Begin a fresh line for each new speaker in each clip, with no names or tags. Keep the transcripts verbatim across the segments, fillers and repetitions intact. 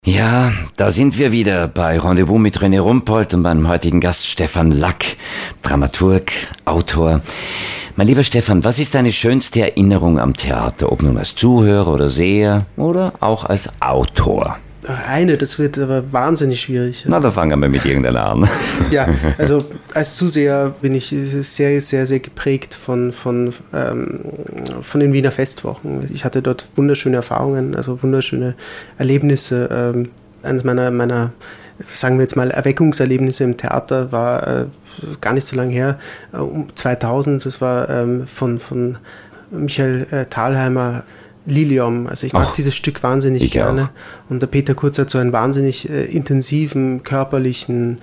Ja, da sind wir wieder bei Rendezvous mit René Rumpold und meinem heutigen Gast Stefan Lack, Dramaturg, Autor. Mein lieber Stefan, was ist deine schönste Erinnerung am Theater, ob nun als Zuhörer oder Seher oder auch als Autor?
Eine, das wird aber wahnsinnig schwierig.
Na, da fangen wir mit irgendeiner an.
Ja, also als Zuseher bin ich sehr, sehr, sehr geprägt von, von, ähm, von den Wiener Festwochen. Ich hatte dort wunderschöne Erfahrungen, also wunderschöne Erlebnisse. Ähm, eines meiner, meiner, sagen wir jetzt mal, Erweckungserlebnisse im Theater war äh, gar nicht so lange her, äh, um zweitausend, das war ähm, von, von Michael äh, Thalheimer, Lilium, also ich mag Ach, dieses Stück wahnsinnig gerne auch. Und der Peter Kurz hat so einen wahnsinnig äh, intensiven, körperlichen,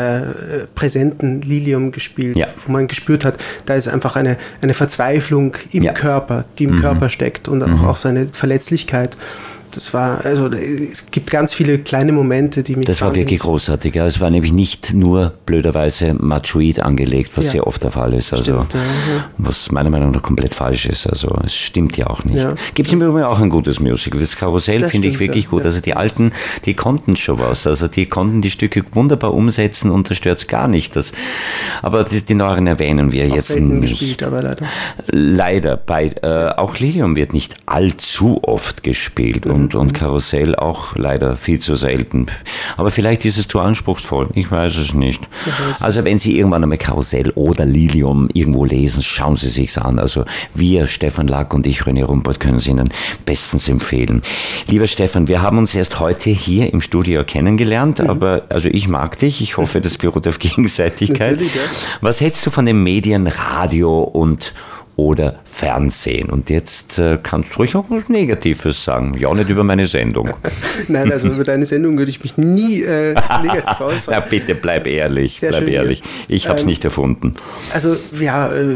äh, präsenten Lilium gespielt, ja. Wo man gespürt hat, da ist einfach eine, eine Verzweiflung im ja. Körper, die im mhm. Körper steckt und mhm. auch, auch so eine Verletzlichkeit. Das war, also es gibt ganz viele kleine Momente, die mich...
Das war wirklich großartig, ja. Es war nämlich nicht nur blöderweise machoid angelegt, was ja. sehr oft der Fall ist, also stimmt, ja, ja. was meiner Meinung nach komplett falsch ist, also es stimmt ja auch nicht. Ja. Gibt im Übrigen auch ein gutes Musical, das Karussell finde ich wirklich ja. gut, also die Alten, die konnten schon was, also die konnten die Stücke wunderbar umsetzen und das stört es gar nicht, das, aber die, die Neueren erwähnen wir auch jetzt nicht. Gespielt, aber leider. Leider, bei, äh, auch Lilium wird nicht allzu oft gespielt mhm. Und, und Karussell auch leider viel zu selten. Aber vielleicht ist es zu anspruchsvoll. Ich weiß es nicht. Also wenn Sie irgendwann einmal Karussell oder Lilium irgendwo lesen, schauen Sie sich's an. Also wir, Stefan Lack und ich, René Rumpold, können es Ihnen bestens empfehlen. Lieber Stefan, wir haben uns erst heute hier im Studio kennengelernt, mhm. aber also ich mag dich. Ich hoffe, das beruht auf Gegenseitigkeit. Natürlich, ja. Was hältst du von den Medien, Radio und oder Fernsehen? Und jetzt äh, kannst du ruhig auch was Negatives sagen. Ja, nicht über meine Sendung.
Nein, also über deine Sendung würde ich mich nie äh, negativ äußern.
Na bitte, bleib ehrlich.
Sehr
bleib
schön,
ehrlich. Ich habe es ähm, nicht erfunden.
Also ja, äh,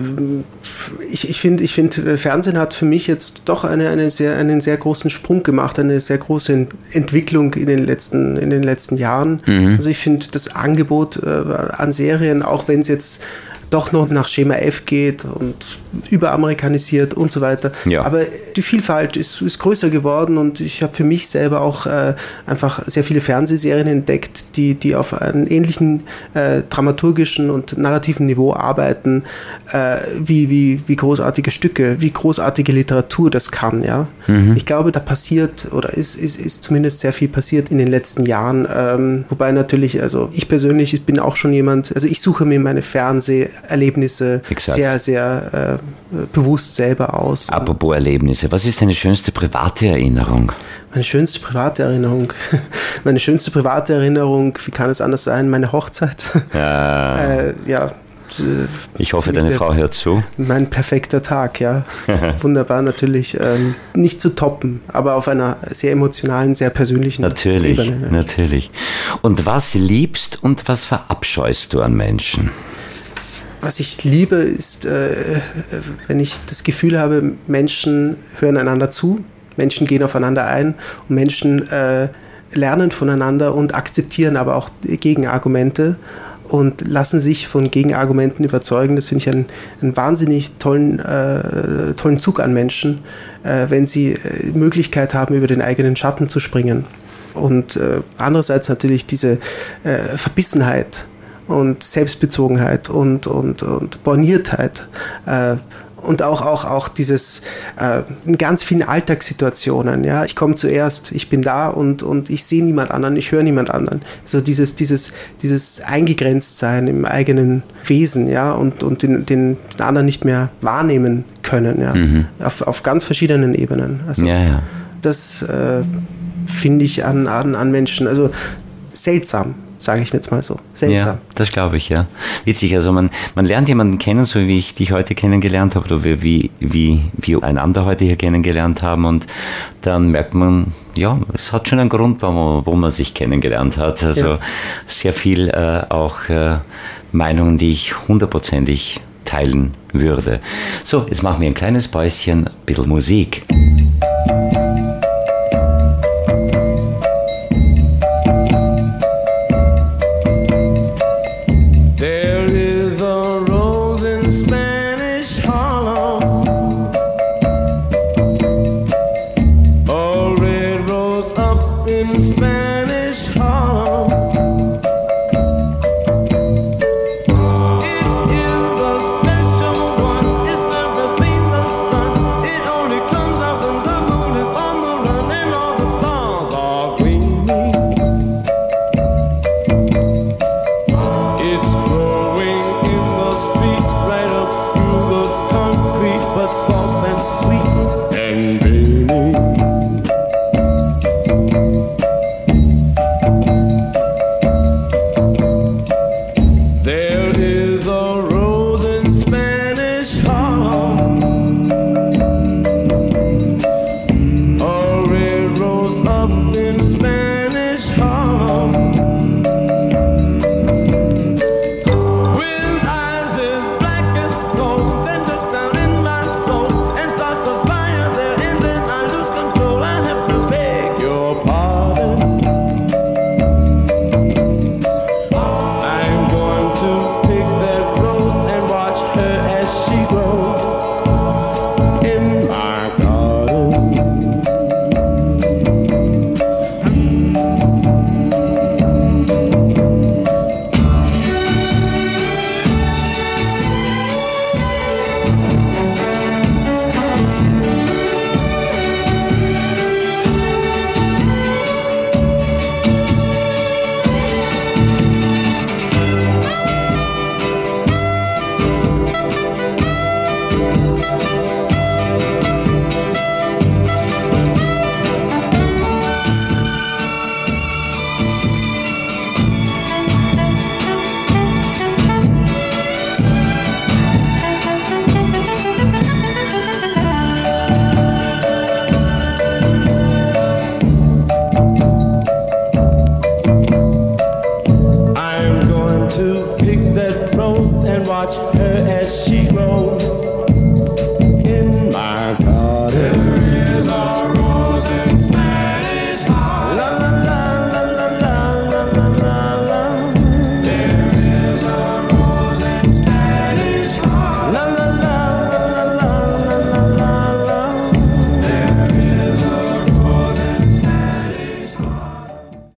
ich, ich finde, ich find, Fernsehen hat für mich jetzt doch eine, eine sehr, einen sehr großen Sprung gemacht, eine sehr große Entwicklung in den letzten, in den letzten Jahren. Mhm. Also ich finde das Angebot äh, an Serien, auch wenn es jetzt doch noch nach Schema F geht und überamerikanisiert und so weiter. Ja. Aber die Vielfalt ist, ist größer geworden und ich habe für mich selber auch äh, einfach sehr viele Fernsehserien entdeckt, die, die auf einem ähnlichen äh, dramaturgischen und narrativen Niveau arbeiten, äh, wie, wie, wie großartige Stücke, wie großartige Literatur das kann. Ja? Mhm. Ich glaube, da passiert oder ist, ist, ist zumindest sehr viel passiert in den letzten Jahren. Ähm, wobei natürlich, also ich persönlich ich bin auch schon jemand, also ich suche mir meine Fernseh Erlebnisse Exakt. sehr, sehr äh, bewusst selber aus.
Apropos Erlebnisse, was ist deine schönste private Erinnerung?
Meine schönste private Erinnerung? Meine schönste private Erinnerung, wie kann es anders sein? Meine Hochzeit.
Ja.
äh, ja.
Ich hoffe, deine der, Frau hört zu.
Mein perfekter Tag, ja. Wunderbar, natürlich ähm, nicht zu toppen, aber auf einer sehr emotionalen, sehr persönlichen
natürlich,
Ebene.
Natürlich, natürlich. Und was liebst und was verabscheust du an Menschen?
Was ich liebe, ist, äh, wenn ich das Gefühl habe, Menschen hören einander zu, Menschen gehen aufeinander ein und Menschen äh, lernen voneinander und akzeptieren aber auch Gegenargumente und lassen sich von Gegenargumenten überzeugen. Das finde ich einen, einen wahnsinnig tollen, äh, tollen Zug an Menschen, äh, wenn sie äh, Möglichkeit haben, über den eigenen Schatten zu springen. Und äh, andererseits natürlich diese äh, Verbissenheit und Selbstbezogenheit und, und, und Borniertheit äh, und auch, auch, auch dieses äh, in ganz vielen Alltagssituationen, ja, ich komme zuerst, ich bin da und, und ich sehe niemand anderen, ich höre niemand anderen. So dieses, dieses, dieses Eingegrenztsein im eigenen Wesen, ja, und, und den, den anderen nicht mehr wahrnehmen können, ja, mhm. auf, auf ganz verschiedenen Ebenen. Also
ja, ja.
das äh, finde ich an, an, an Menschen, also seltsam. Sage ich mir jetzt mal so. Seltsam.
Ja, das glaube ich, ja. Witzig, also man, man lernt jemanden kennen, so wie ich dich heute kennengelernt habe oder wie, wie wir einander heute hier kennengelernt haben und dann merkt man, ja, es hat schon einen Grund, warum, warum man sich kennengelernt hat. Also ja. sehr viel äh, auch äh, Meinungen, die ich hundertprozentig teilen würde. So, jetzt machen wir ein kleines Päuschen, ein bisschen Musik.